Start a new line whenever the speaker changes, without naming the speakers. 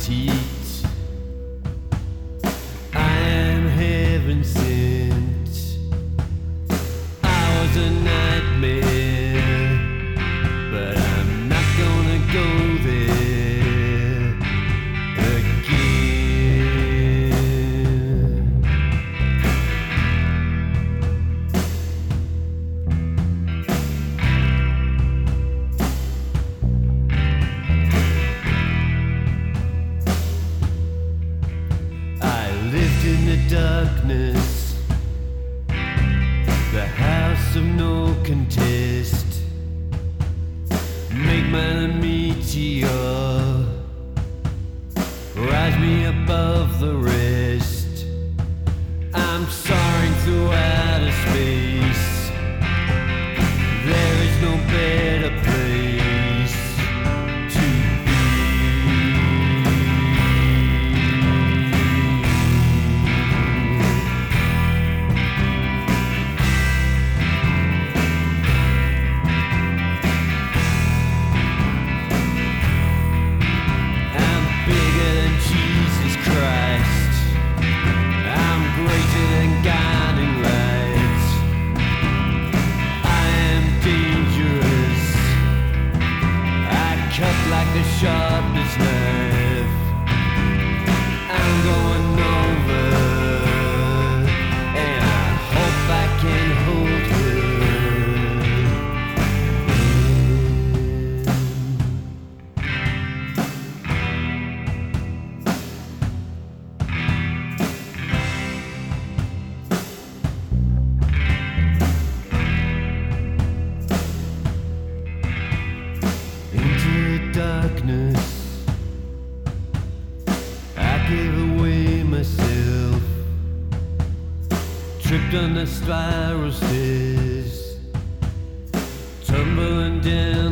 heat. I am heaven sent. I was a nightmare, but I'm not gonna go there again. I lived in the darkness, the house of no contest. Make mine a meteor, rise me above the rest. I'm soaring through outer space. There is no better place to be. I'm bigger than Jesus Christ. I'm greater than God in light. I am dangerous. I cut like the sharpest knife. I'm going over, and I hope I can hold her. Into the darkness, I gave away myself. Tripped on the spiral stairs, tumbling down